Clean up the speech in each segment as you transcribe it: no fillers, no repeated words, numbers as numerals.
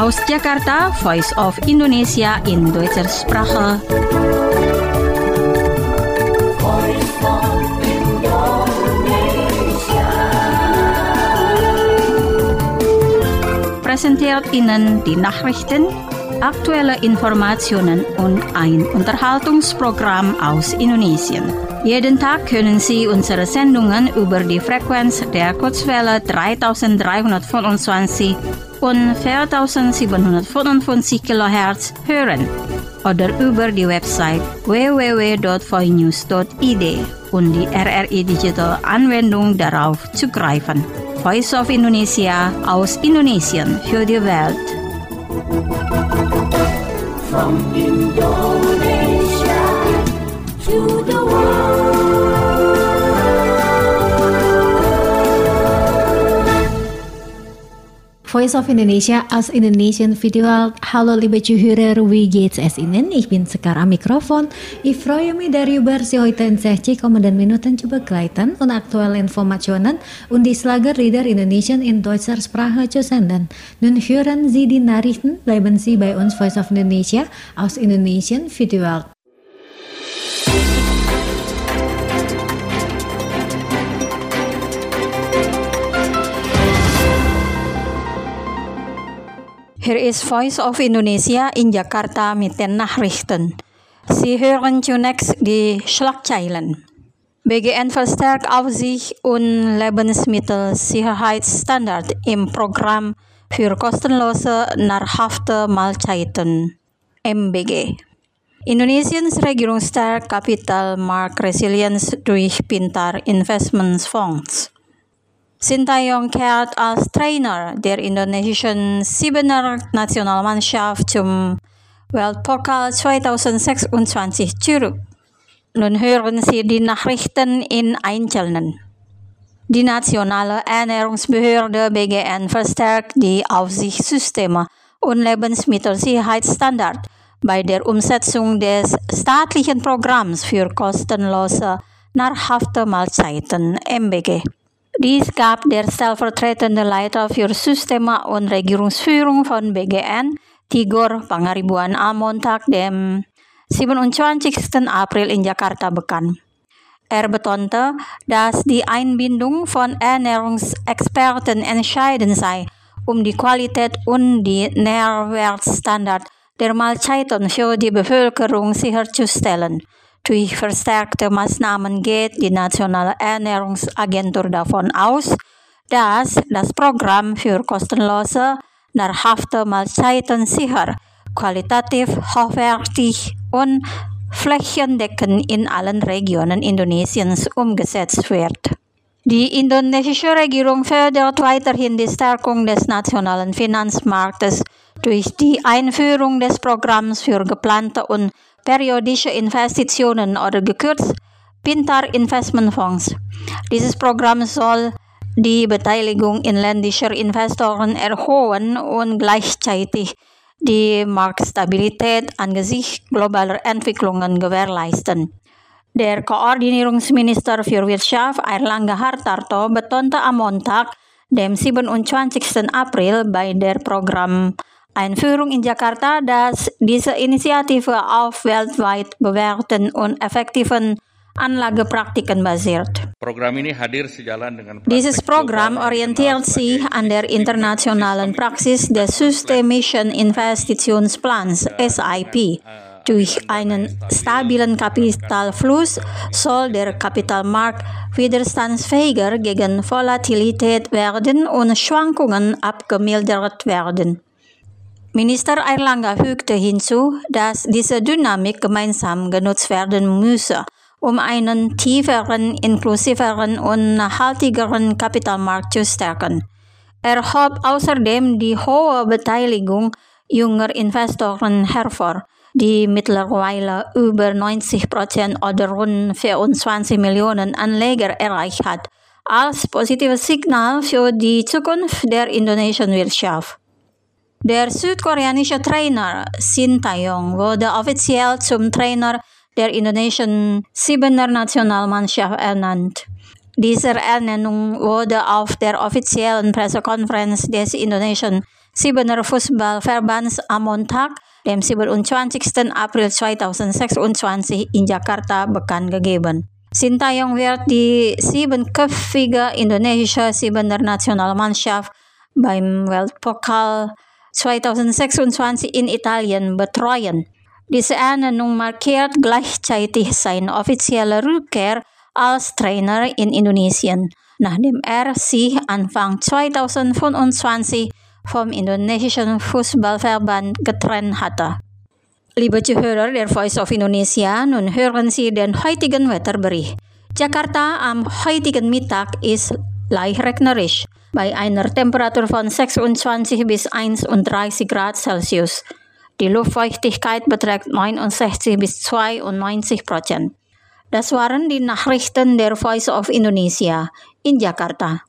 Aus Jakarta, Voice of Indonesia in deutscher Sprache. Präsentiert Ihnen die Nachrichten, aktuelle Informationen und ein Unterhaltungsprogramm aus Indonesien. Jeden Tag können Sie unsere Sendungen über die Frequenz der Kurzwelle 3325 und 4755 kHz hören oder über die Website www.voinews.id und die RRI Digital Anwendung darauf zugreifen. Voice of Indonesia aus Indonesien für die Welt. From Indonesia to the world. Voice of Indonesia aus Indonesien Video. Hallo liebe Zuhörer, wie geht's es Ihnen? Ich bin Sekar am Mikrofon. Ich freue mich darüber, Sie heute in 60,5 Minuten zu begleiten und aktuelle Informationen und die Schlagerlieder Indonesien in deutscher Sprache zu senden. Nun hören Sie die Nachrichten, bleiben Sie bei uns Voice of Indonesia aus Indonesien Video. Hier ist Voice of Indonesia in Jakarta mit den Nachrichten. Sie hören zunächst die Schlagzeilen. BGN verstärkt Aufsicht und Lebensmittelsicherheitsstandard im Programm für kostenlose nahrhafte Mahlzeiten (MBG). Indonesiens Regierung stärkt Kapitalmarktresilienz durch Pintar Investmentfonds. Sintayong kehrt als Trainer der indonesischen Siebener Nationalmannschaft zum Weltpokal 2026 zurück. Nun hören Sie die Nachrichten in Einzelnen. Die nationale Ernährungsbehörde BGN verstärkt die Aufsichtssysteme und Lebensmittelsicherheitsstandard bei der Umsetzung des staatlichen Programms für kostenlose nahrhafte Mahlzeiten (MBG). Dies gab der stellvertretende Leiter für Systeme und Regierungsführung von BGN, Tigor Pangaribuan am Montag, dem 27. April in Jakarta bekannt. Er betonte, dass die Einbindung von Ernährungsexperten entscheidend sei, um die Qualität und die Nährwertstandard der Mahlzeiten für die Bevölkerung sicherzustellen. Durch verstärkte Maßnahmen geht die Nationale Ernährungsagentur davon aus, dass das Programm für kostenlose, nahrhafte Mahlzeiten sicher, qualitativ, hochwertig und flächendeckend in allen Regionen Indonesiens umgesetzt wird. Die indonesische Regierung fördert weiterhin die Stärkung des nationalen Finanzmarktes durch die Einführung des Programms für geplante und periodische Investitionen oder gekürzt Pintar Investmentfonds. Dieses Programm soll die Beteiligung inländischer Investoren erhöhen und gleichzeitig die Marktstabilität angesichts globaler Entwicklungen gewährleisten. Der Koordinierungsminister für Wirtschaft Airlangga Hartarto betonte am Montag, dem 27. April bei der Programmeinführung in Jakarta, dass diese Initiative auf weltweit bewährten und effektiven Anlagepraktiken basiert. Dieses Programm orientiert sich an der internationalen Praxis des systemischen Investitionsplans (SIP). Durch einen stabilen Kapitalfluss soll der Kapitalmarkt widerstandsfähiger gegen Volatilität werden und Schwankungen abgemildert werden. Minister Airlangga fügte hinzu, dass diese Dynamik gemeinsam genutzt werden müsse, um einen tieferen, inklusiveren und nachhaltigeren Kapitalmarkt zu stärken. Er hob außerdem die hohe Beteiligung junger Investoren hervor, die mittlerweile über 90% oder rund 24 Millionen Anleger erreicht hat, als positives Signal für die Zukunft der indonesischen Wirtschaft. Der südkoreanische Trainer Sintayong wurde offiziell zum Trainer der indonesischen Siebener Nationalmannschaft ernannt. Diese Ernennung wurde auf der offiziellen Pressekonferenz des indonesischen 7 Fußballverbands am Montag, dem 27. April 2026 in Jakarta bekannt gegeben. Sintayong wird die 7-köpfige indonesische 7er-Nationalmannschaft beim Weltpokal 2026 in Italien betreuen. Diese Ernennung markiert gleichzeitig seine offizielle Rückkehr als Trainer in Indonesien, nachdem er sich Anfang 2025 vom indonesischen Fußballverband getrennt hatte. Liebe Zuhörer der Voice of Indonesia, nun hören Sie den heutigen Wetterbericht. Jakarta am heutigen Mittag ist leicht regnerisch, bei einer Temperatur von 26 bis 31 Grad Celsius. Die Luftfeuchtigkeit beträgt 69 bis 92%. Das waren die Nachrichten der Voice of Indonesia in Jakarta.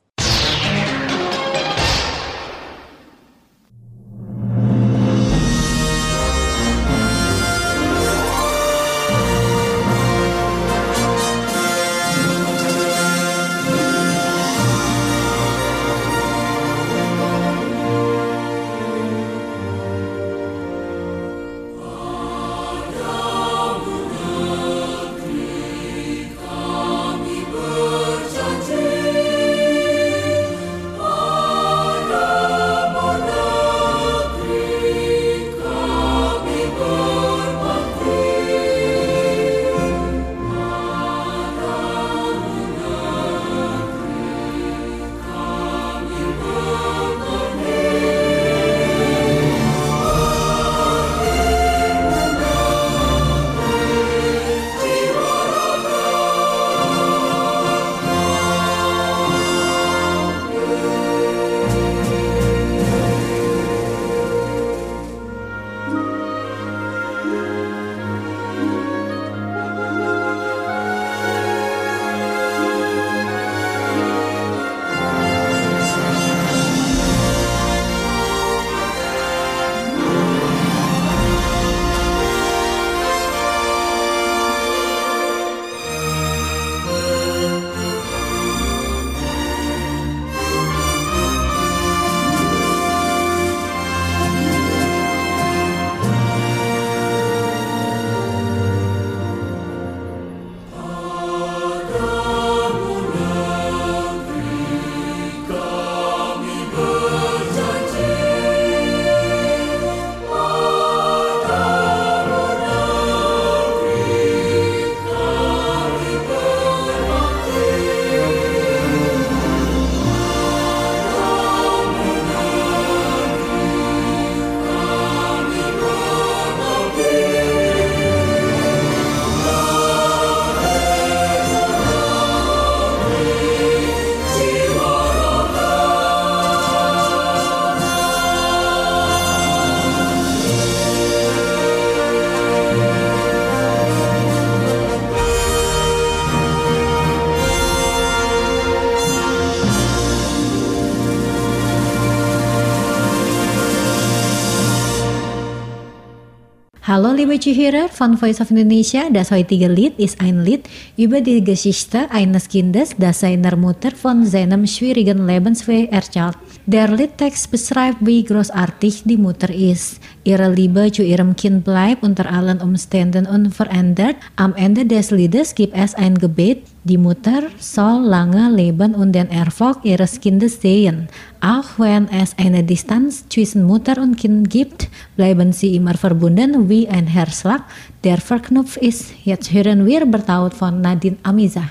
Hallo liebe Zuhörer von Voice of Indonesia, das heutige Lied ist ein Lied über die Geschichte eines Kindes, das seiner Mutter von seinem schwierigen Lebensweg erzählt. Der Liedtext beschreibt, wie großartig die Mutter ist. Ihre Liebe zu ihrem Kind bleibt unter allen Umständen unverändert. Am Ende des Liedes gibt es ein Gebet. Die Mutter soll lange leben und den Erfolg ihres Kindes sehen. Auch wenn es eine Distanz zwischen Mutter und Kind gibt, bleiben sie immer verbunden wie ein Herzschlag, der verknüpft ist. Jetzt hören wir Bertaut von Nadine Amiza.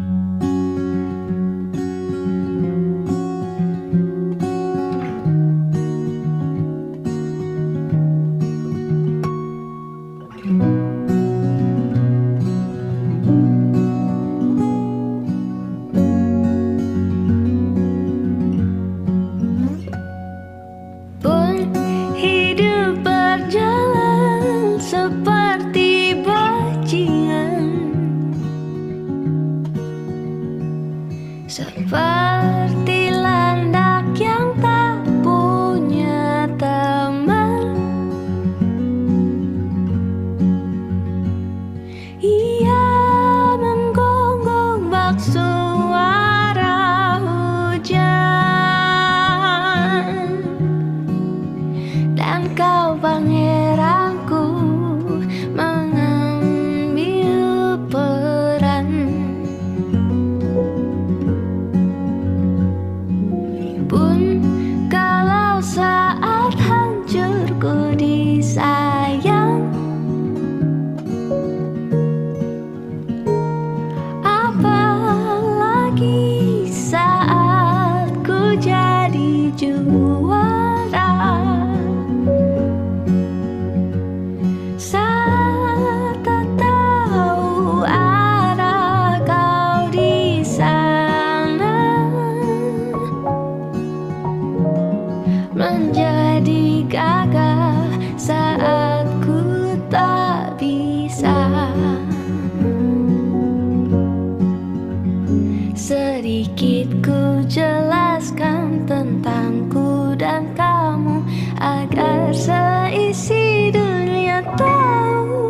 Hidup berjalan seperti bajingan, Sedikit ku jelaskan tentangku dan kamu, agar seisi dunia tahu.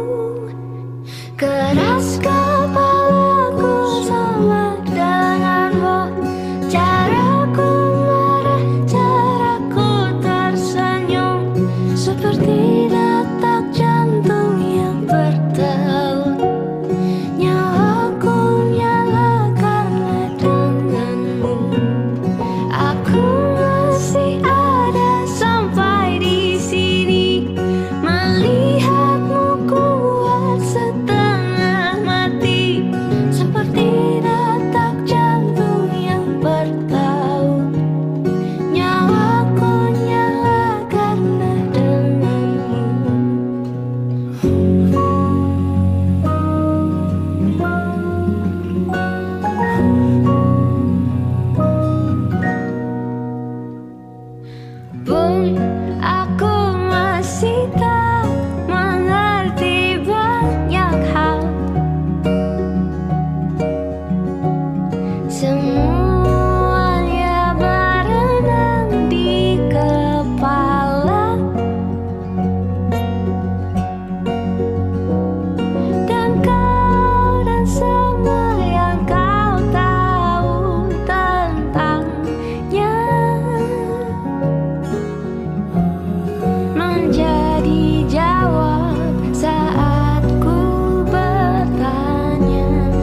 Keras kepalaku sama denganmu, caraku marah, caraku tersenyum, seperti detak jantung yang bertaut. Nyawaku nyala karena denganmu. Aku masih ada sampai di sini, melihatmu kuat setengah mati, seperti detak jantung yang bertaut. Nyawaku nyala karena denganmu. Pun aku masih tak mengerti banyak hal. Semuanya berenang di kepala, dan kau dan semua yang kau tahu tentangnya menjadi jawab saat ku bertanya.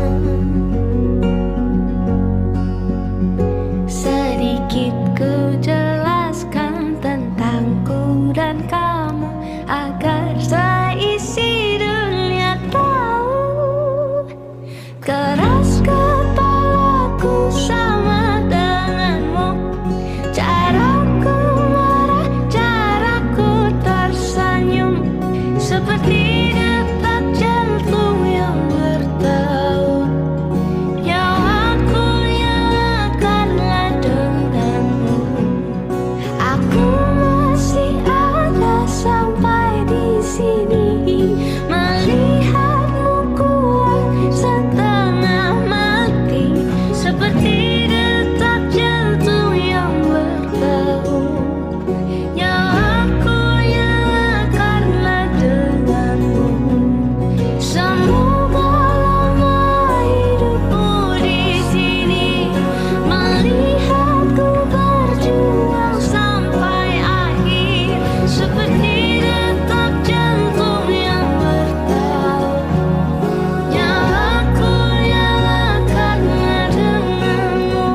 Sedikit ku jelaskan tentangku dan kamu, agar seisi dunia tahu. Keras kepalaku sama denganmu, caraku marah, caraku tersenyum, seperti detak jantung yang bertaut. Nyawaku nyala karena denganmu. Aku masih ada sampai di sini, melihatmu kuat setengah mati, seperti detak jantung yang bertaut. Nyawaku nyala karena denganmu. Semoga lama hidupmu di sini, melihatku berjuang sampai akhir, seperti detak jantung yang bertaut. Nyawaku nyala karena denganmu.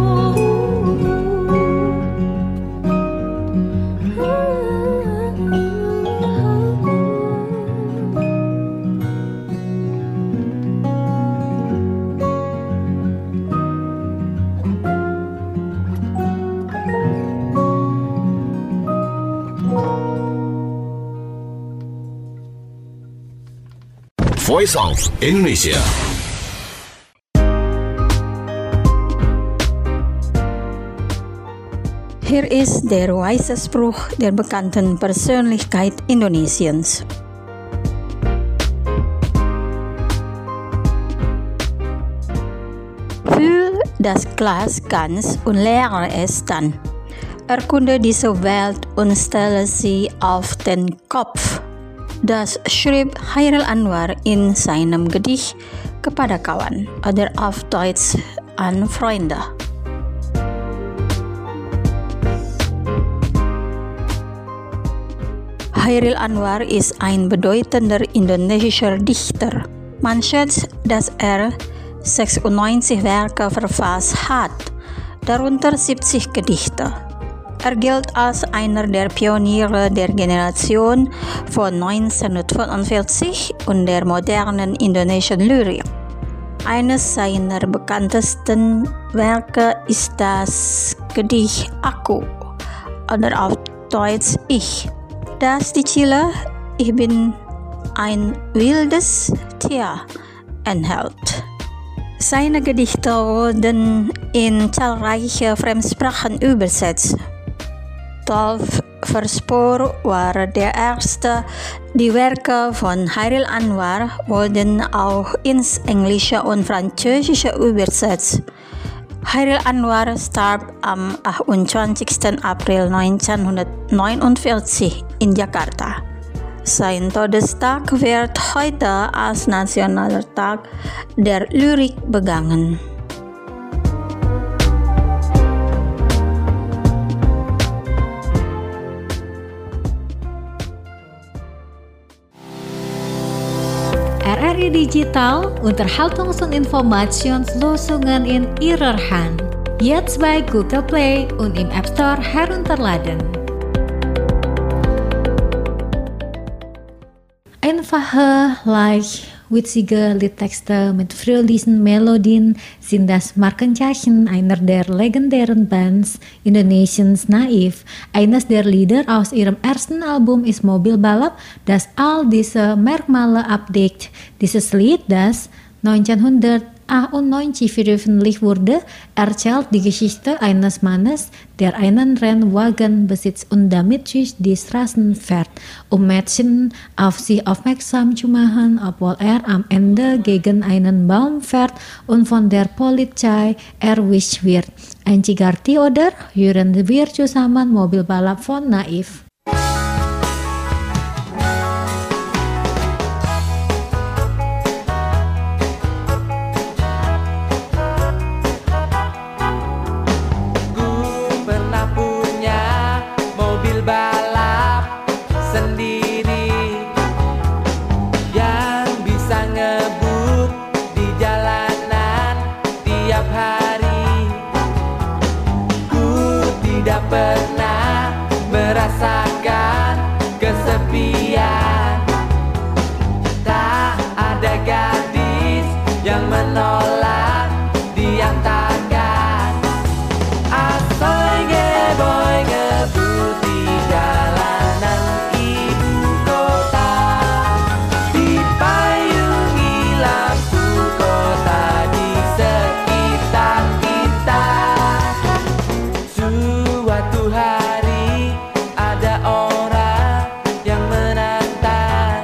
Voice of Indonesia. Hier is der wijze Spruch der bekannten Persönlichkeit Indonesiens. Fühl das Glas ganz und leere es dann. Erkunde diese Welt und stelle sie auf den Kopf. Das schrieb Chairil Anwar in seinem Gedicht kepada kawan, oder auf Deutsch an Freunde. Chairil Anwar ist ein bedeutender indonesischer Dichter. Man schätzt, dass 96 Werke verfasst hat, darunter 70 Gedichte. Er gilt als einer der Pioniere der Generation von 1945 und der modernen indonesischen Lyrik. Eines seiner bekanntesten Werke ist das Gedicht Aku, oder auf Deutsch Ich. Das die Ziele Ich bin ein wildes Tier enthält. Seine Gedichte wurden in zahlreiche Fremdsprachen übersetzt. 12 Verspor war der erste. Die Werke von Chairil Anwar wurden auch ins Englische und Französische übersetzt. Hairil Anwar starb am 21. April 1949 in Jakarta. Sein Todestag wird heute als Nationaler Tag der Lyrik begangen. RRI Digital Unterhaltungsinformationslösungen in Ihrer Hand. Jetzt bei Google Play und im App Store herunterladen. Einfache, leicht, witzige Liedtexte mit fröhlichen Melodien sind das Markenzeichen einer der legendären Bands Indonesiens Naif. Eines der Lieder aus ihrem ersten Album ist Mobilbalap, das all diese Merkmale abdeckt. Dieses Lied, das 1991 veröffentlicht wurde, erzählt die Geschichte eines Mannes, der einen Rennwagen besitzt und damit durch die Straßen fährt, um Menschen auf sich aufmerksam zu machen, obwohl er am Ende gegen einen Baum fährt und von der Polizei erwischt wird. Einzigartig, oder? Hören wir zusammen Mobilbalap von Naif. Pernah merasakan kesepian. Tak ada gadis yang menolak diantarkan. Asoy ngeboy ngebut di jalanan ibu kota, dipayungi lampu kota di sekitar kita. Suatu hari ada orang yang menantang,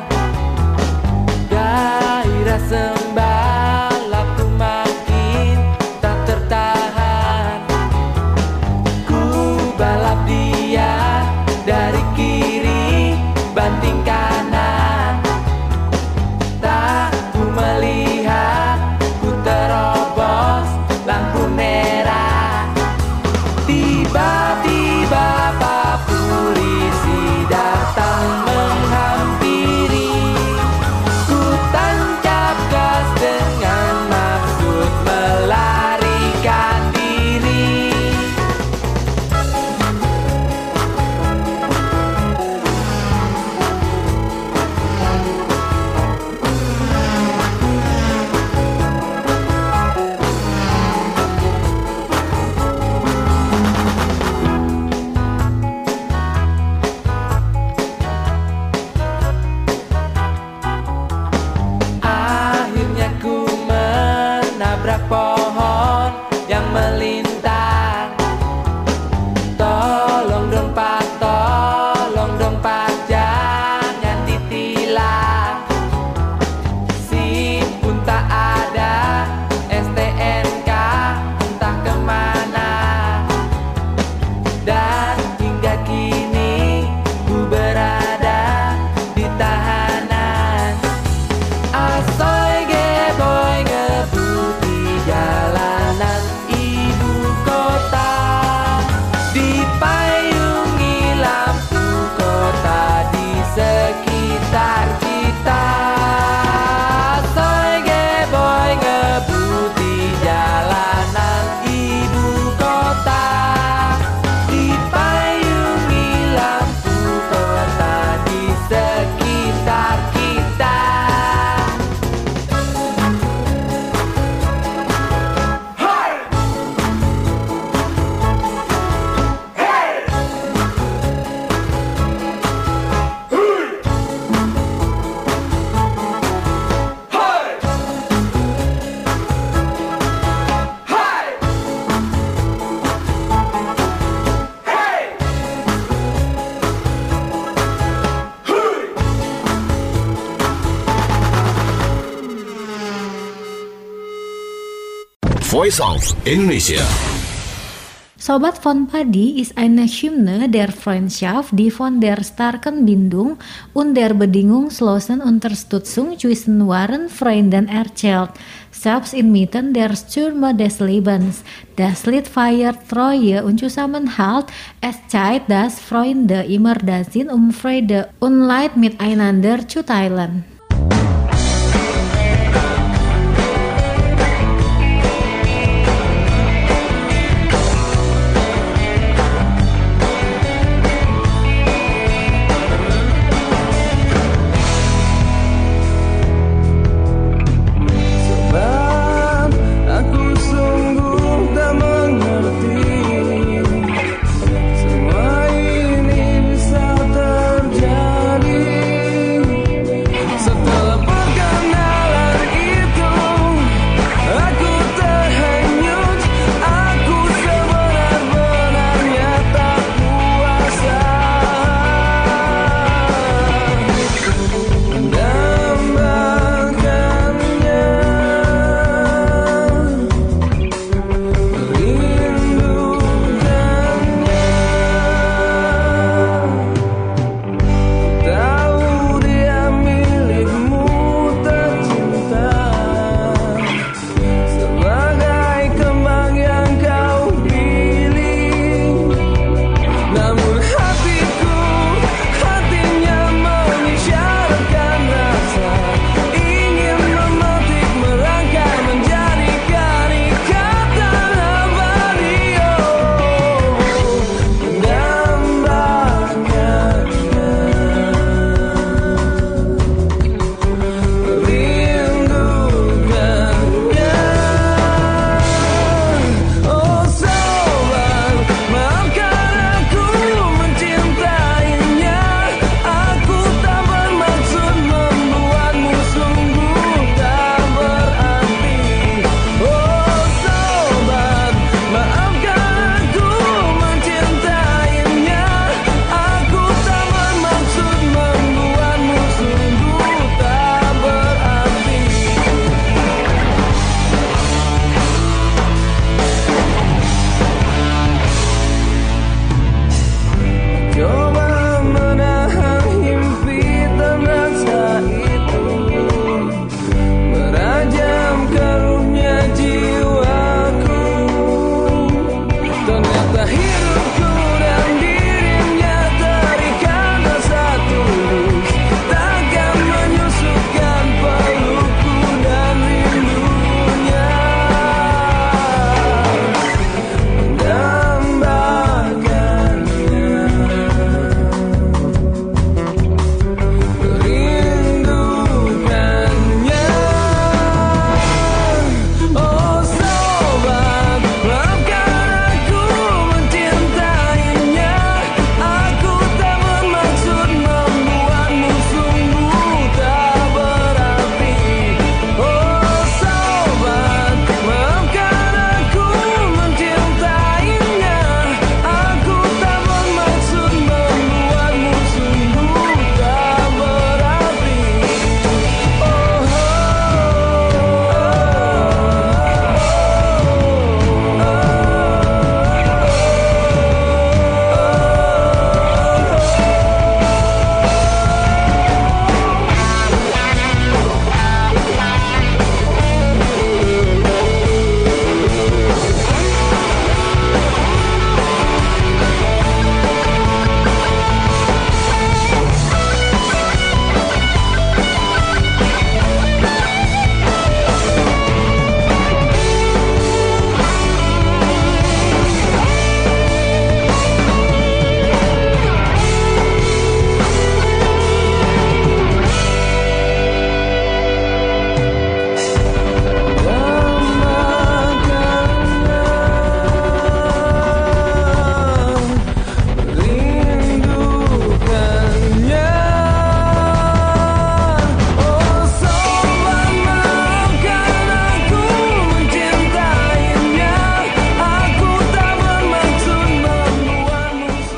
gairah sembalapku makin tak tertahan. Ku balap dia dari kiri banting kanan, tak ku melihat ku terobos lampu merah. Tiba-tiba Pak Polisi datang menghampiri. Ku tancap gas dengan maksud melarikan diri. Akhirnya ku menabrak pohon yang melintang. Tolong dong Pak, jangan ditilang. SIM pun tak ada, STNK entah kemana. Dan hingga kini ku berada di tahanan. Asoy geboy ngebut di jalanan ibu Voice of Indonesia. Sobat von Padi ist eine Hymne der Freundschaft, die von der starken Bindung und der bedingungslosen Unterstützung zwischen wahren Freunden erzählt. Selbst inmitten der Stürme des Lebens. Das Lied feiert Treue und Zusammenhalt. Es zeigt, dass Freunde immer da sind, Freude und Leid miteinander zu teilen.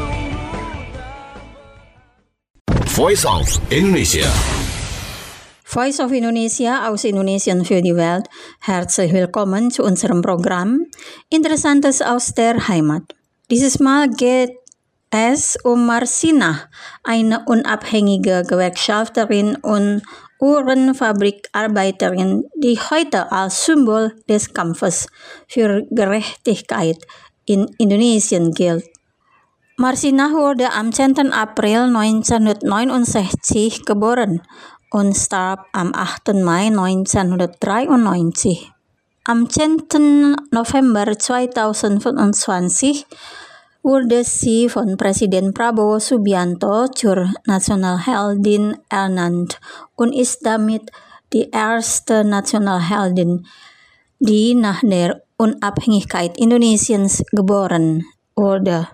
Voice of Indonesia. Voice of Indonesia aus Indonesien für die Welt. Herzlich willkommen zu unserem Programm Interessantes aus der Heimat. Dieses Mal geht es um Marsinah, eine unabhängige Gewerkschafterin und Uhrenfabrikarbeiterin, die heute als Symbol des Kampfes für Gerechtigkeit in Indonesien gilt. Marsinah wurde am 10. April 1969 geboren und starb am 8. Mai 1993. Am 10. November 2025 wurde sie von Präsident Prabowo Subianto zur Nationalheldin ernannt und ist damit die erste Nationalheldin, die nach der Unabhängigkeit Indonesiens geboren wurde.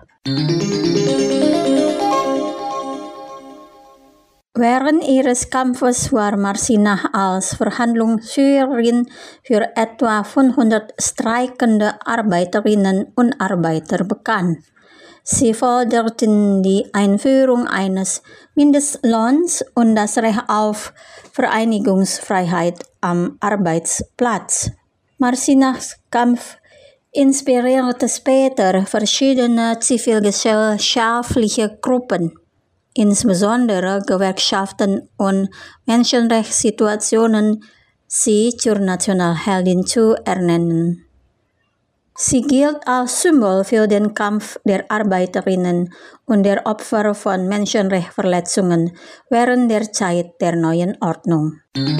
Während ihres Kampfes war Marsinah als Verhandlungsführerin für etwa 500 streikende Arbeiterinnen und Arbeiter bekannt. Sie forderten die Einführung eines Mindestlohns und das Recht auf Vereinigungsfreiheit am Arbeitsplatz. Marsinahs Kampf inspirierte später verschiedene zivilgesellschaftliche Gruppen, insbesondere Gewerkschaften und Menschenrechtssituationen, sie zur Nationalheldin zu ernennen. Sie gilt als Symbol für den Kampf der Arbeiterinnen und der Opfer von Menschenrechtsverletzungen während der Zeit der neuen Ordnung.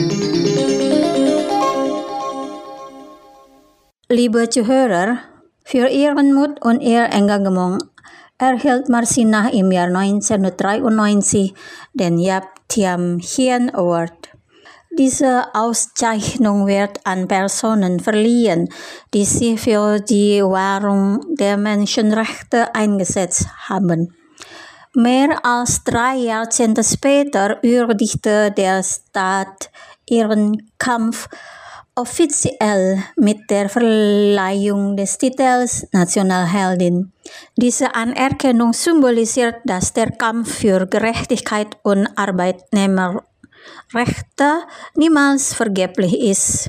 Liebe Zuhörer, für ihren Mut und ihr Engagement erhielt Marsinah im Jahr 1993 den Yap Thiam Hien Award. Diese Auszeichnung wird an Personen verliehen, die sich für die Wahrung der Menschenrechte eingesetzt haben. Mehr als 3 Jahrzehnte später würdigte der Staat ihren Kampf offiziell mit der Verleihung des Titels Nationalheldin. Diese Anerkennung symbolisiert, dass der Kampf für Gerechtigkeit und Arbeitnehmerrechte niemals vergeblich ist.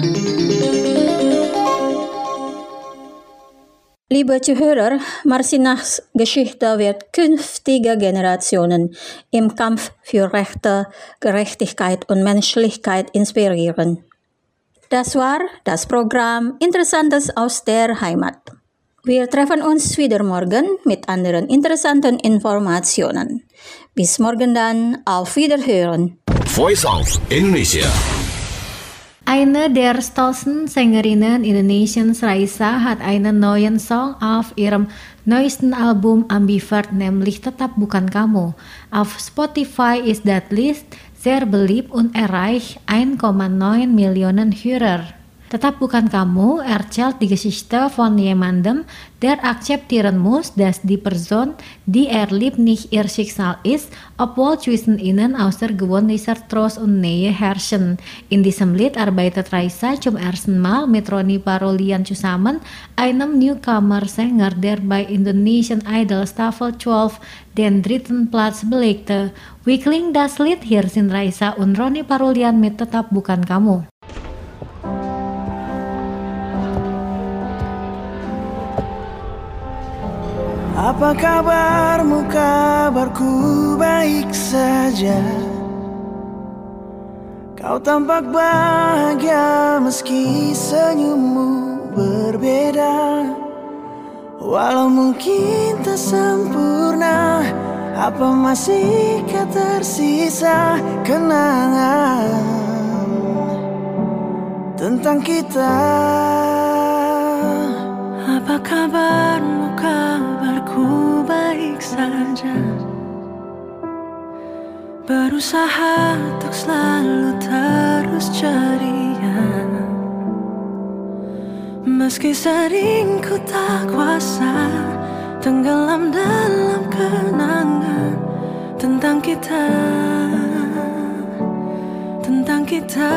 Liebe Zuhörer, Marsinahs Geschichte wird künftige Generationen im Kampf für Rechte, Gerechtigkeit und Menschlichkeit inspirieren. Das war das Programm Interessantes aus der Heimat. Wir treffen uns wieder morgen mit anderen interessanten Informationen. Bis morgen dann, auf Wiederhören. Voice of Indonesia. Eine der stolzen Sängerinnen Indonesiens, Raisa, hat einen neuen Song auf ihrem neuesten Album Ambivert, nämlich Tetap Bukan Kamu. Auf Spotify ist das Lied sehr beliebt und erreicht 1,9 Millionen Hörer. Tetap Bukan Kamu erzählt die Geschichte von jemandem, der akzeptieren muss, dass die Person, die er liebt, nicht ihr Schicksal ist, obwohl zwischen ihnen außergewöhnlicher Trost und Nähe herrschen. In diesem Lied arbeitet Raisa zum ersten Mal mit Ronnie Parolian zusammen, einem Newcomer-Sänger, der bei Indonesian Idol Staffel 12 den 3. Platz belegte. Wir klingen das Lied, hier sind Raisa und Ronnie Parolian mit Tetap Bukan Kamu. Apa kabarmu? Kabarku baik saja. Kau tampak bahagia meski senyummu berbeda. Walau mungkin tak sempurna, apa masihkah tersisa kenangan tentang kita? Apa kabarmu? Kabarku baik saja. Berusaha untuk selalu terus ceria, meski sering ku tak kuasa tenggelam dalam kenangan tentang kita, tentang kita.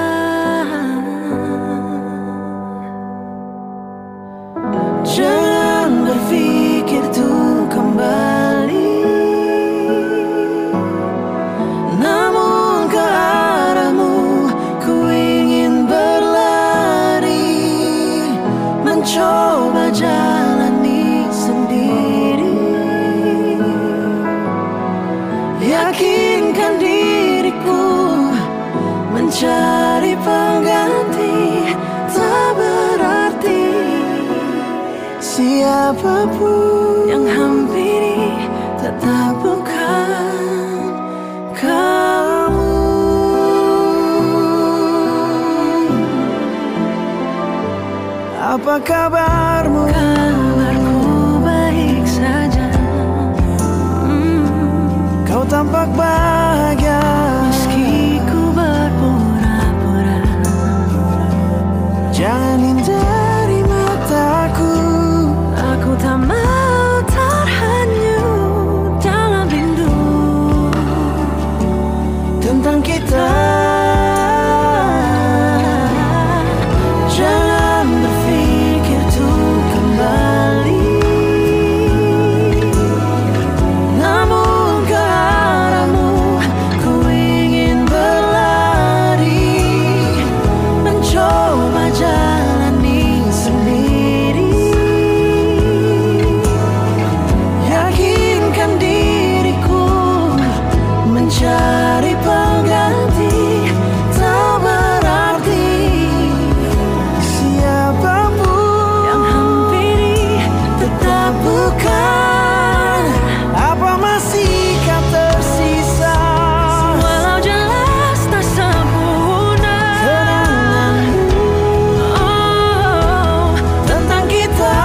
Jangan berpikir tuh kembali, namun ke arahmu Siapapun yang hampiri tetap bukan kamu. Apa kabarmu? Kabarku baik saja. Kau tampak bahagia meski ku berpura-pura. Jangan hindari mataku. Aku tak mau terhanyut dalam rindu tentang kita. Jangan berpikir untuk kembali, namun ke arahmu ku ingin berlari, mencoba jalani sendiri. Yakinkan diriku mencari pengganti. Tak berarti siapapun yang hampiri tetap bukan. Apa masihkah tersisa? Walau jelas tak sempurna kenanganmu tentang kita.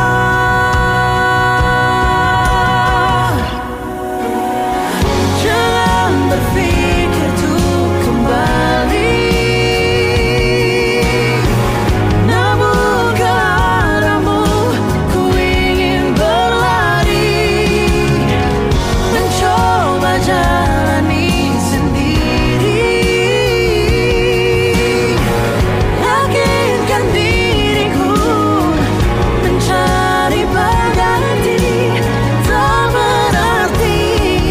Jangan berpikir untuk kembali, namun ke arahmu ku ingin berlari, mencoba jalani sendiri. Yakinkan diriku mencari pengganti. Tak berarti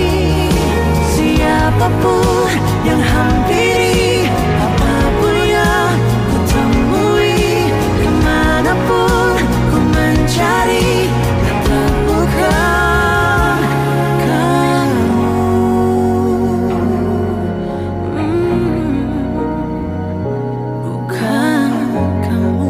siapapun yang hampiri, apapun yang ku temui, kemanapun ku mencari, tetap bukan kamu. Bukan kamu.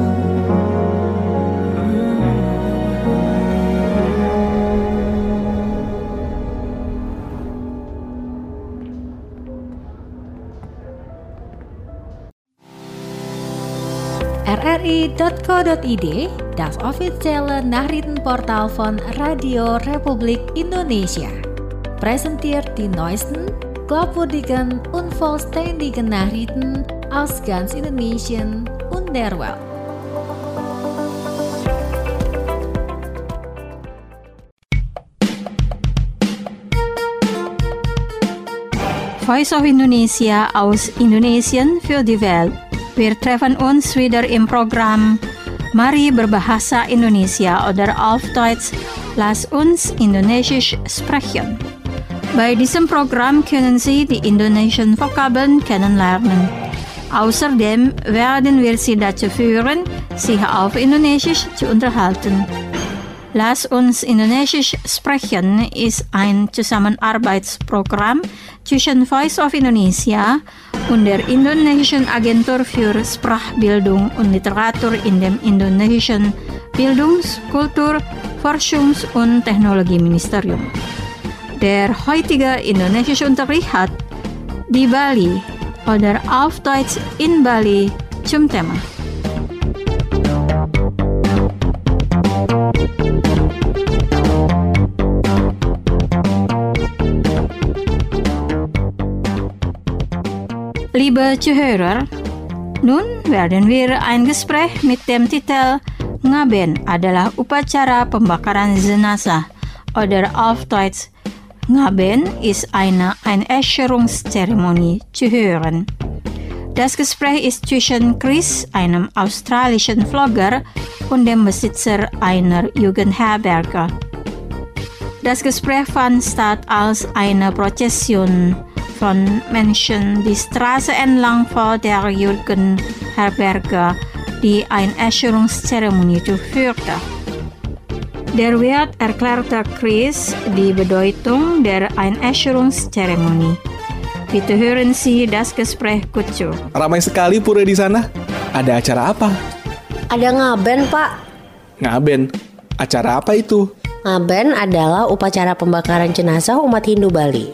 rri.co.id, das officiële nachrichtenportaal van Radio Republik Indonesia. Presenteert die neuesten, glaubwürdigen und vollständigen Nachrichten aus ganz Indonesien und der Welt. Voice of Indonesia aus Indonesien für die Welt. Wir treffen uns wieder im Programm Mari berbahasa Indonesia oder auf Deutsch, lass uns Indonesisch sprechen. Bei diesem Programm können Sie die indonesischen Vokabeln kennenlernen. Außerdem werden wir Sie dazu führen, sich auf Indonesisch zu unterhalten. Lass uns Indonesisch sprechen ist ein Zusammenarbeitsprogramm zwischen Voice of Indonesia und der Indonesischen Agentur für Sprachbildung und Literatur in dem Indonesischen Bildungs-, Kultur-, Forschungs- und Technologieministerium. Der heutige indonesische Unterricht hat die Bali oder auf Deutsch in Bali zum Thema. Liebe Zuhörer, nun werden wir ein Gespräch mit dem Titel Ngaben adalah upacara pembakaran jenazah oder auf Deutsch Ngaben ist eine Einäscherungszeremonie zu hören. Das Gespräch ist zwischen Chris, einem australischen Vlogger, und dem Besitzer einer Jugendherberge. Das Gespräch fand statt als eine Prozession von Menschen die Straße entlang vor der Jugendherberge, die Einäscherungszeremonie durchführte. Der Wirt erklärte Chris die Bedeutung der Einäscherungszeremonie. Bitte hören Sie das Gespräch gut zu. Ramai sekali pura di sana. Ada acara apa? Ada ngaben, Pak. Ngaben. Acara apa itu? Ngaben adalah upacara pembakaran jenazah umat Hindu Bali.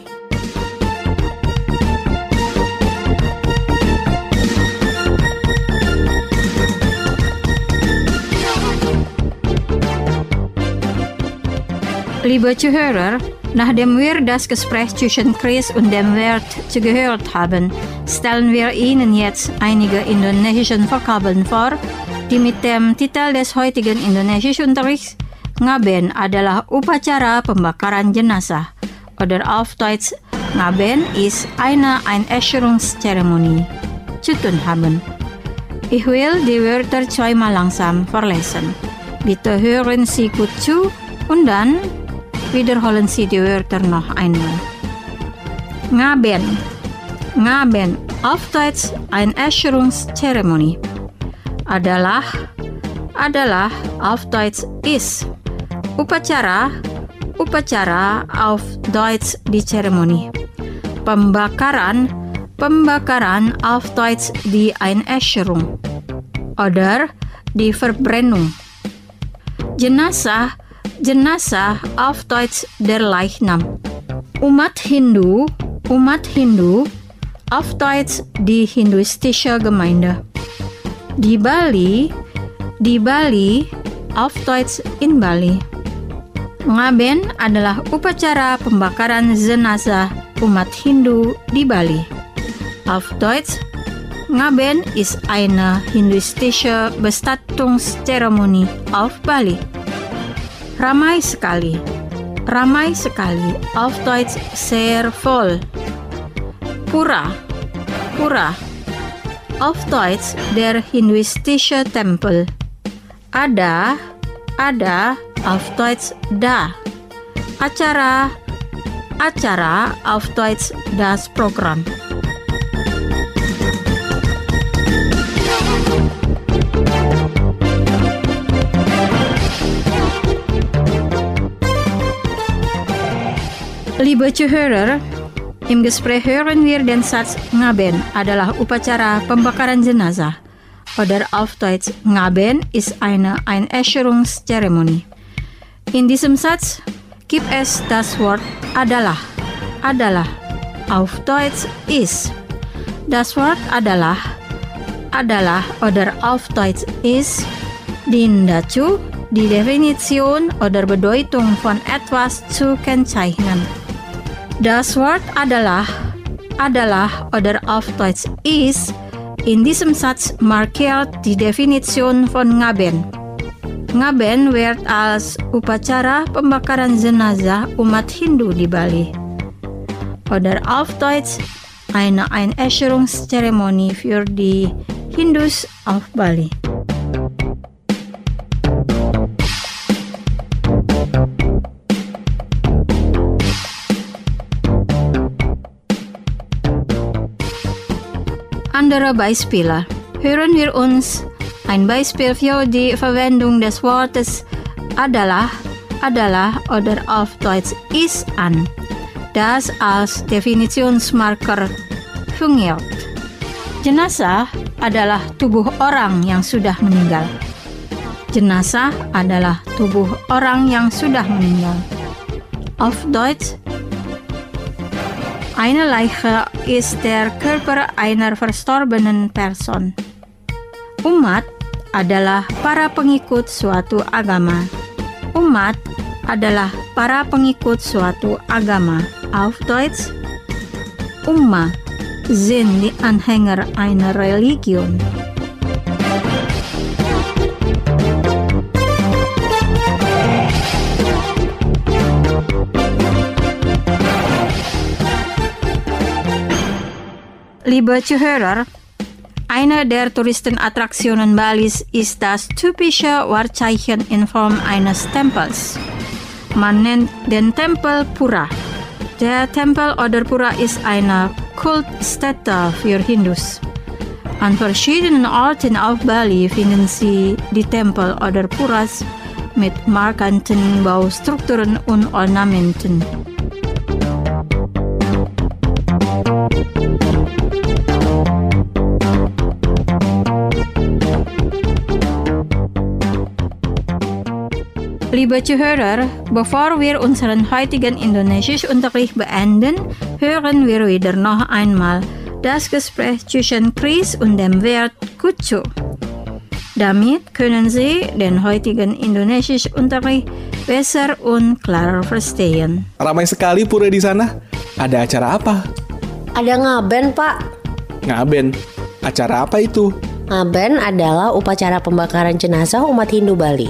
Liebe Zuhörer, nachdem wir das Gespräch zwischen Chris und dem Wirt zugehört haben, stellen wir Ihnen jetzt einige indonesische Vokabeln vor, die mit dem Titel des heutigen Indonesischunterrichts Ngaben adalah upacara pembakaran jenazah oder auf Deutsch Ngaben ist eine Einäscherungszeremonie zu tun haben. Ich will die Wörter zweimal langsam vorlesen. Bitte hören Sie gut zu und dann wiederholen Sie die Wörter noch einmal. Ngaben. Ngaben, auf Deutsch Einäscherungszeremonie. Adalah, auf Deutsch ist. Upacara, auf Deutsch die Zeremonie. Pembakaran, auf Deutsch die Einäscherung. Oder die Verbrennung. Jenazah, auf Deutsch der Leichnam. Umat Hindu, auf Deutsch die hinduistische Gemeinde. Di Bali, auf Deutsch in Bali. Ngaben adalah upacara pembakaran jenazah umat Hindu di Bali. Auf Deutsch, Ngaben ist eine hinduistische Bestattungszeremonie auf Bali. Ramai sekali, auf Deutsch sehr voll. Pura, auf Deutsch der hinduistische Tempel. Ada, auf Deutsch da. Acara, auf Deutsch das Programm. Liebe Zuhörer, im Gespräch hören wir den Satz Ngaben adalah upacara pembakaran jenazah. Oder auf Deutsch Ngaben ist eine Einäscherungszeremonie. In diesem Satz gibt es das Wort adalah. Auf Deutsch ist. Das Wort adalah oder auf Deutsch ist dient dazu, die Definition oder Bedeutung von etwas zu kennzeichnen. Das Wort adalah oder auf Deutsch ist in diesem Satz markiert die Definition von Ngaben. Ngaben wird als upacara pembakaran jenazah umat Hindu di Bali. Oder auf Deutsch eine Einäscherungszeremonie für die Hindus auf Bali. Andere Beispiele. Hören wir uns ein Beispiel für die Verwendung des Wortes adalah oder auf Deutsch ist an, das als Definitionsmarker fungiert. Jenazah adalah tubuh orang yang sudah meninggal. Jenazah adalah tubuh orang yang sudah meninggal. Auf Deutsch, eine Leiche ist der Körper einer verstorbenen Person. Umat adalah para pengikut suatu agama. Umat adalah para pengikut suatu agama. Auf Deutsch, Ummah sind die Anhänger einer Religion. Liebe Zuhörer, eine der Touristenattraktionen Balis ist das typische Wahrzeichen in Form eines Tempels. Man nennt den Tempel Pura. Der Tempel oder Pura ist eine Kultstätte für Hindus. An verschiedenen Orten auf Bali finden Sie die Tempel oder Puras mit markanten Baustrukturen und Ornamenten. Liebe Zuhörer, bevor wir unseren heutigen Indonesischunterricht beenden, hören wir wieder noch einmal das Gespräch zwischen Chris und dem Wert Kucu. Damit können Sie den heutigen Indonesischunterricht besser und klarer verstehen. Ramai sekali pura di sana. Ada acara apa? Ada ngaben, Pak. Ngaben. Acara apa itu? Ngaben adalah upacara pembakaran jenazah umat Hindu Bali.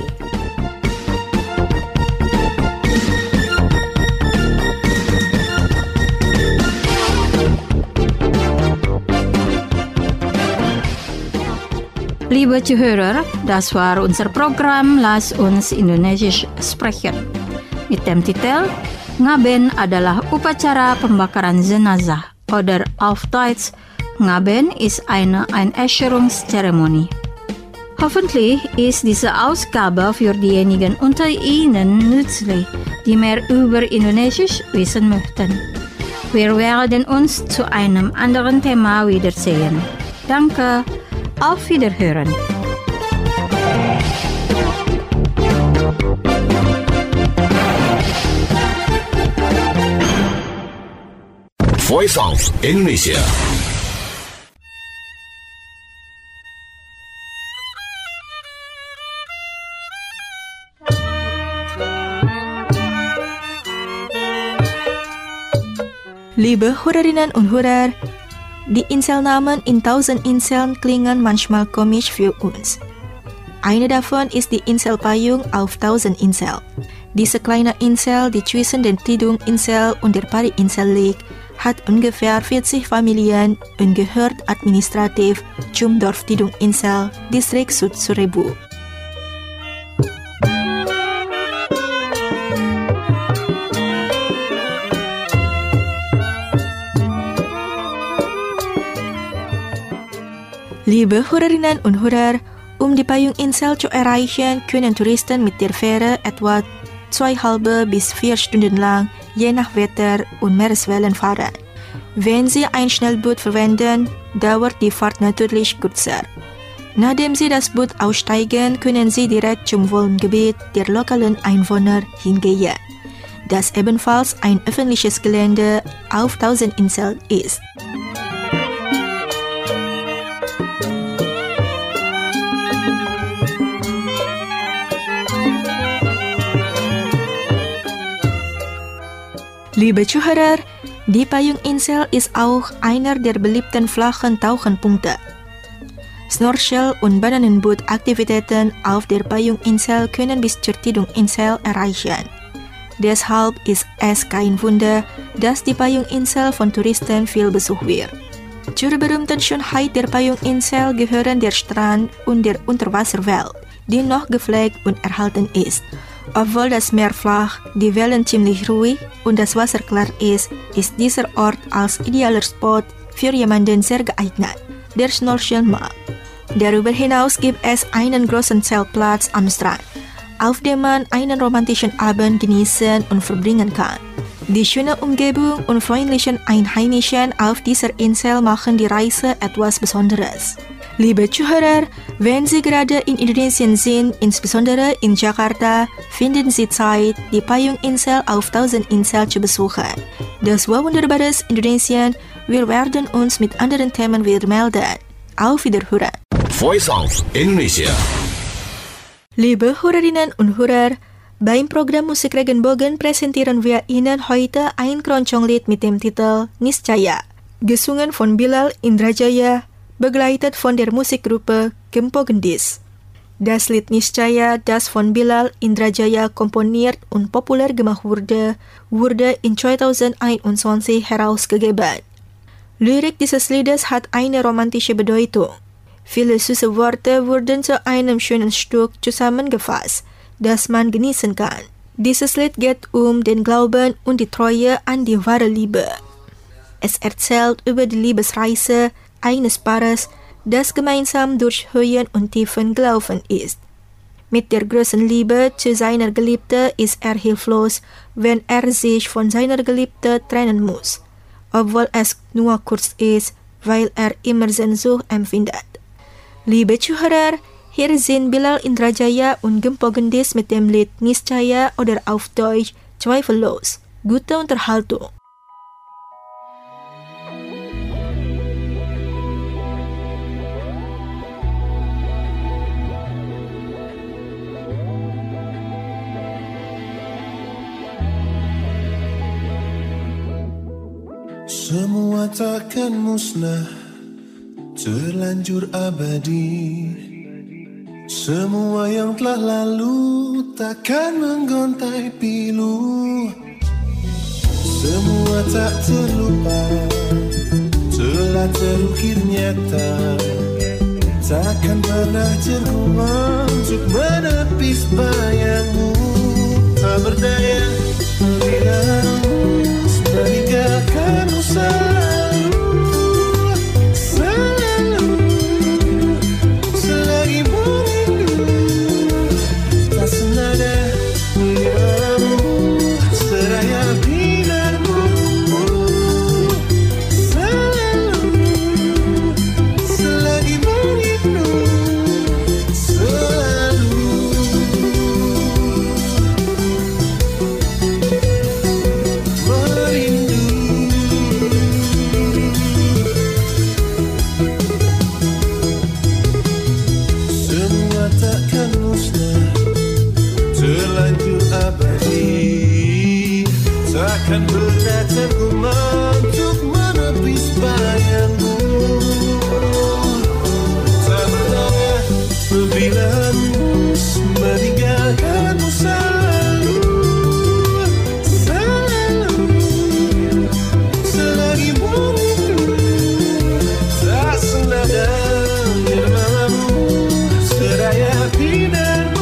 Liebe Zuhörer, das war unser Programm Lass uns Indonesisch sprechen. Mit dem Titel Ngaben adalah upacara pembakaran jenazah oder auf Deutsch Ngaben ist eine Einäscherungszeremonie. Hoffentlich ist diese Ausgabe für diejenigen unter Ihnen nützlich, die mehr über Indonesisch wissen möchten. Wir werden uns zu einem anderen Thema wiedersehen. Danke. Auf Wiederhören. Voice of Indonesia. Liebe Hörerinnen und Hörer, die Inselnamen in 1000 Inseln klingen manchmal komisch für uns. Eine davon ist die Insel Payung auf 1000 Insel. Diese kleine Insel, die zwischen den Tidung-Insel und der Pari-Insel liegt, hat ungefähr 40 Familien und gehört administrativ zum Dorf Tidung-Insel, Distrik Sud-Surebu. Liebe Hörerinnen und Hörer, die Payung-Insel zu erreichen, können Touristen mit der Fähre etwa 2,5 bis 4 Stunden lang, je nach Wetter und Meereswellen fahren. Wenn Sie ein Schnellboot verwenden, dauert die Fahrt natürlich kürzer. Nachdem Sie das Boot aussteigen, können Sie direkt zum Wohngebiet der lokalen Einwohner hingehen, das ebenfalls ein öffentliches Gelände auf 1000 Inseln ist. Liebe Zuhörer, die Payung-Insel ist auch einer der beliebten flachen Tauchenpunkte. Snorchel- und Bananenbootaktivitäten auf der Payung-Insel können bis zur Tidung-Insel erreichen. Deshalb ist es kein Wunder, dass die Payung-Insel von Touristen viel besucht wird. Zur berühmten Schönheit der Payung-Insel gehören der Strand und der Unterwasserwelt, die noch gepflegt und erhalten ist. Obwohl das Meer flach, die Wellen ziemlich ruhig und das Wasser klar ist dieser Ort als idealer Spot für jemanden sehr geeignet, der schnorcheln mag. Darüber hinaus gibt es einen großen Zeltplatz am Strand, auf dem man einen romantischen Abend genießen und verbringen kann. Die schöne Umgebung und freundlichen Einheimischen auf dieser Insel machen die Reise etwas Besonderes. Liebe Zuhörer, wenn Sie gerade in Indonesien sind, insbesondere in Jakarta, finden Sie Zeit, die Payung-Insel auf 1000 Inseln zu besuchen. Das war wunderbares Indonesien. Wir werden uns mit anderen Themen wieder melden. Auf Wiederhören. Voice of Indonesia. Liebe Hörerinnen und Hörer, beim Programm Musik Regenbogen präsentieren wir Ihnen heute ein Keroncong-Lied mit dem Titel Niscaya, gesungen von Bilal Indrajaya, begleitet von der Musikgruppe Gempo Gendis. Das Lied Niscaya, das von Bilal Indrajaya komponiert und populär gemacht wurde in 2021 herausgegeben. Lyrik dieses Liedes hat eine romantische Bedeutung. Viele süße Worte wurden zu einem schönen Stück zusammengefasst, das man genießen kann. Dieses Lied geht um den Glauben und die Treue an die wahre Liebe. Es erzählt über die Liebesreise eines Paares, das gemeinsam durch Höhen und Tiefen gelaufen ist. Mit der großen Liebe zu seiner Geliebten ist er hilflos, wenn er sich von seiner Geliebten trennen muss, obwohl es nur kurz ist, weil er immer Sehnsucht empfindet. Liebe Zuhörer, Hier sind Bilal Indrajaya und Gempo Gendis mit dem Lied Niscaya oder auf Deutsch Zweifellos. Gute Unterhaltung. Semua takkan musnah, terlanjur abadi. Semua yang telah lalu takkan menggontai pilu. Semua tak terlupa, telah terukir nyata. Takkan pernah tergumam untuk menepis bayangmu. Tak berdaya bila meninggalkanmu selalu, selalu, selagi merindu. Tak senada melihatmu, seraya binarmu. Selalu, selagi merindu. Selalu. Takkan pernah tergumam untuk menepis bayangmu. Tak berdaya bila meninggalkanmu selalu, selalu, selagi merindu. Tak senada iramamu, seraya binarmu.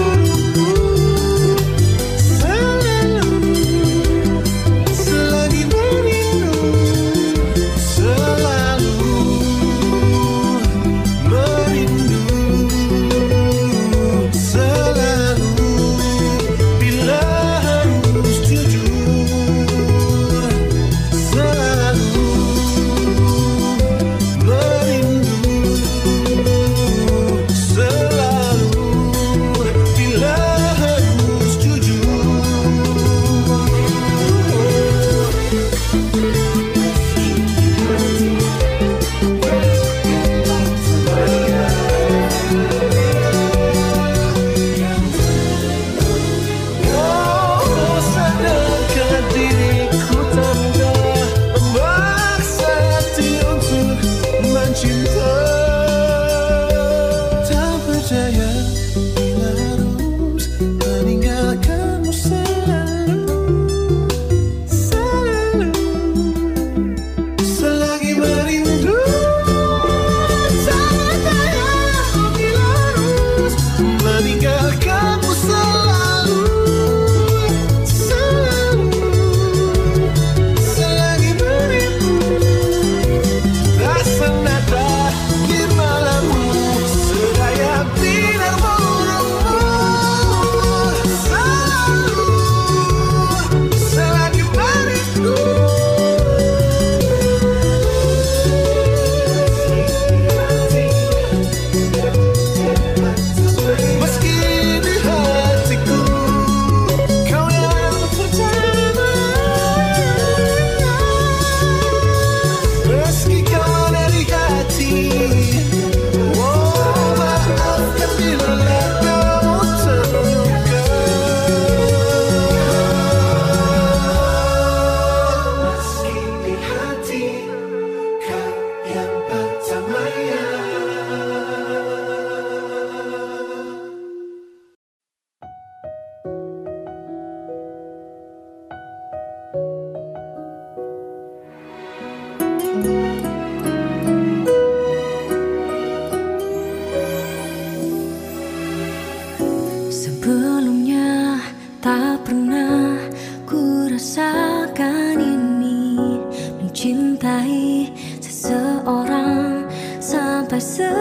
Sebelumnya tak pernah ku rasakan ini, mencintai seseorang sampai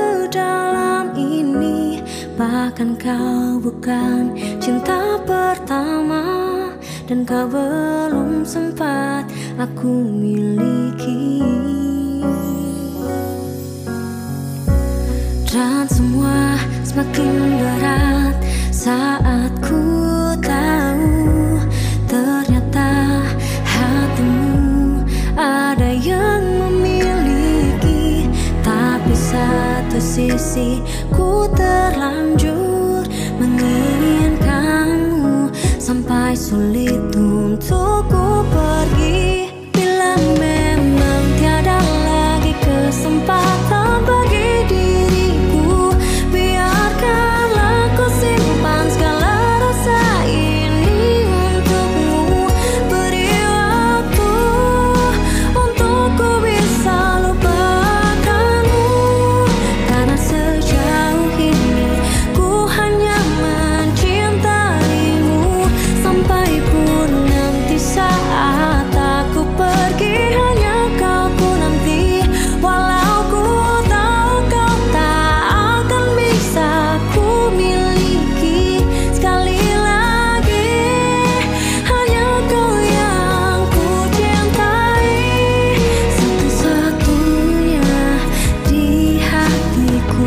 sedalam ini. Bahkan kau bukan cinta pertama, dan kau belum sempat aku miliki. Dan semua semakin berat saat ku tahu ternyata hatimu ada yang memiliki. Tapi satu sisi ku terlanjur menginginkanmu sampai sulit untuk ku pergi. Bila memang tiada lagi kesempatan bagi diriku, biarkanlah ku simpan segala rasa ini untukmu. Beri waktu untuk ku bisa lupakanmu, karena sejauh ini ku hanya mencintaimu. Sampai pun nanti saat aku pergi, hanya kau ku nanti. Walau ku tahu kau tak akan bisa ku miliki sekali lagi, hanya kau yang ku cintai, satu-satunya di hatiku.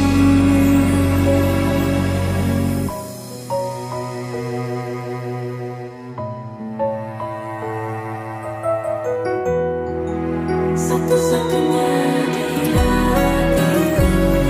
Satu-satunya di hatiku.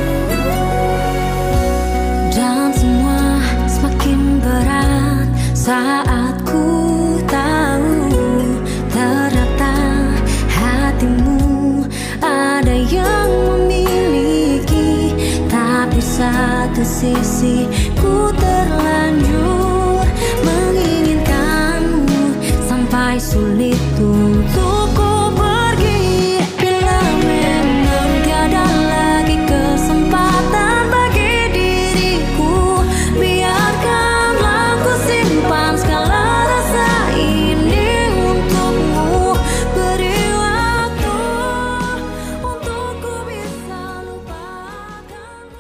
Dan semua semakin berat saat ku tahu ternyata hatimu ada yang memiliki. Tapi satu sisi ku terlanjur menginginkanmu sampai sulit untuk ku pergi. Bila memang tiada lagi kesempatan bagi diriku, biarkanlah ku simpan segala rasa ini untukmu. Beri waktu untuk ku bisa lupakanmu.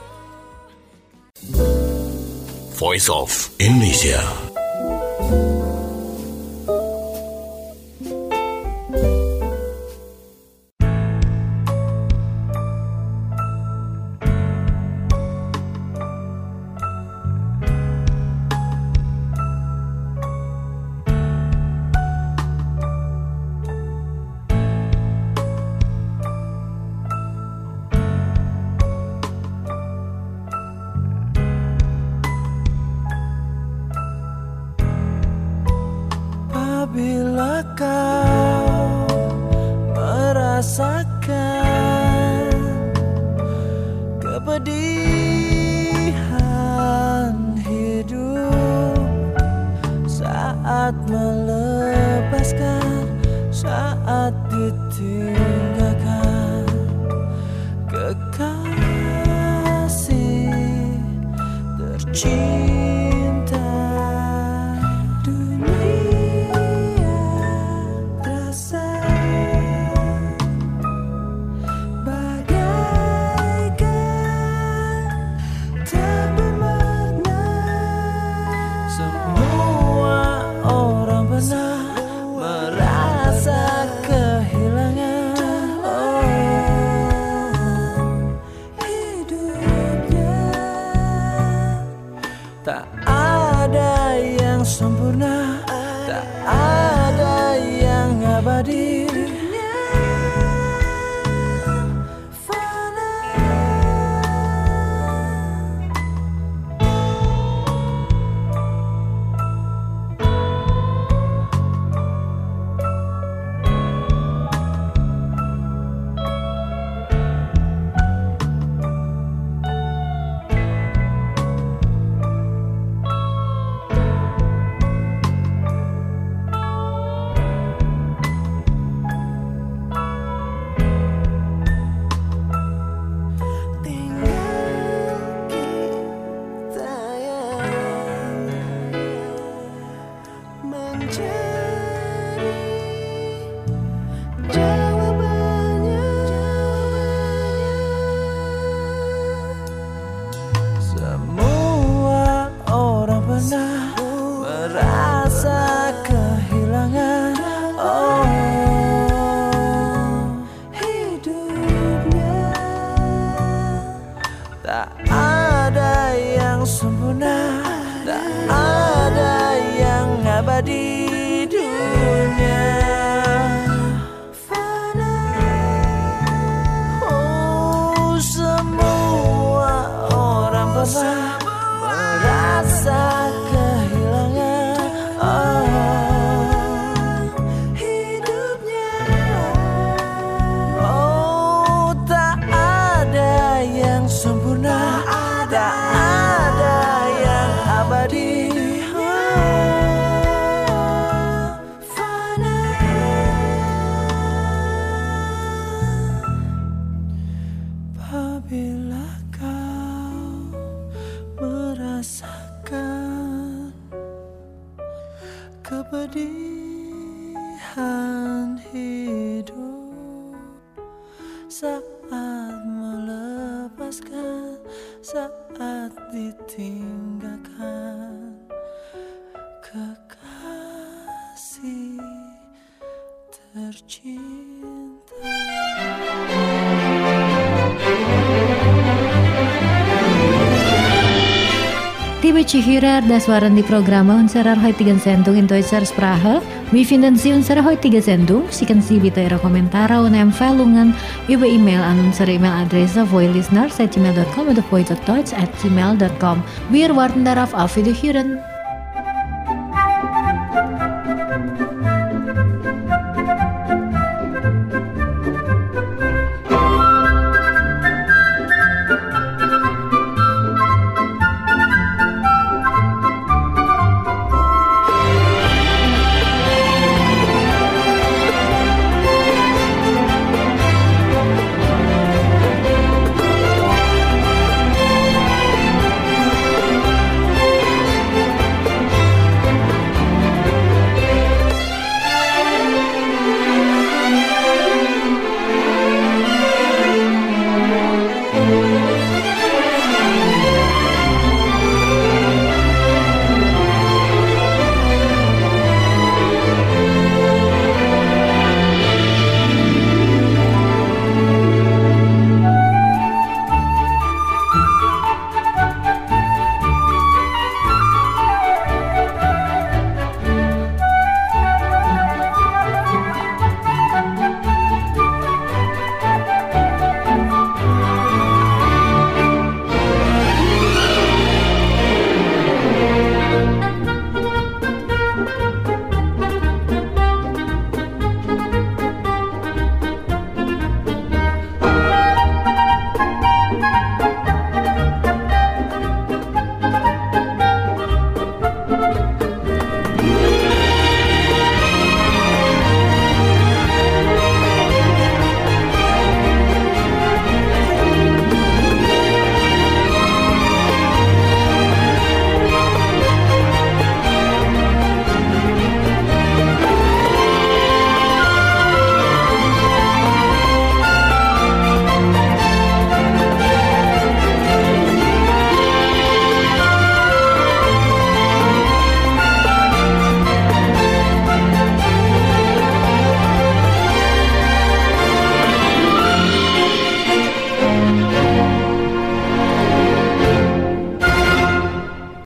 Voice of Indonesia. Apabila kau merasakan kepedihan hidup saat melepaskan, saat ditinggalkan kekasih tercinta, dunia terasa bagaikan tak bermakna. Semua orang pernah merasa kehilangan hidupnya. Tak ada yang sempurna, tak ada yang abadi. sempurna, tak ada yang abadi dunia. Oh, semua orang pernah merasa kehilangan hidupnya. Oh, tak ada yang sempurna, tak ada yang abadi. Apabila kau merasakan kepedihan hidup saat melepaskan, saat ditinggalkan kekasih tercinta. Liebe Zuhörer, das waren die Programme unserer heutigen Sendung in deutscher Sprache. Wie finden Sie unsere heutige Sendung? Schicken Sie bitte Ihre Kommentare und Empfehlungen über E-Mail an unsere E-Mail-Adresse voilisteners@gmail.com oder voice.deutsch@gmail.com. Wir warten darauf. Auf Wiederhören.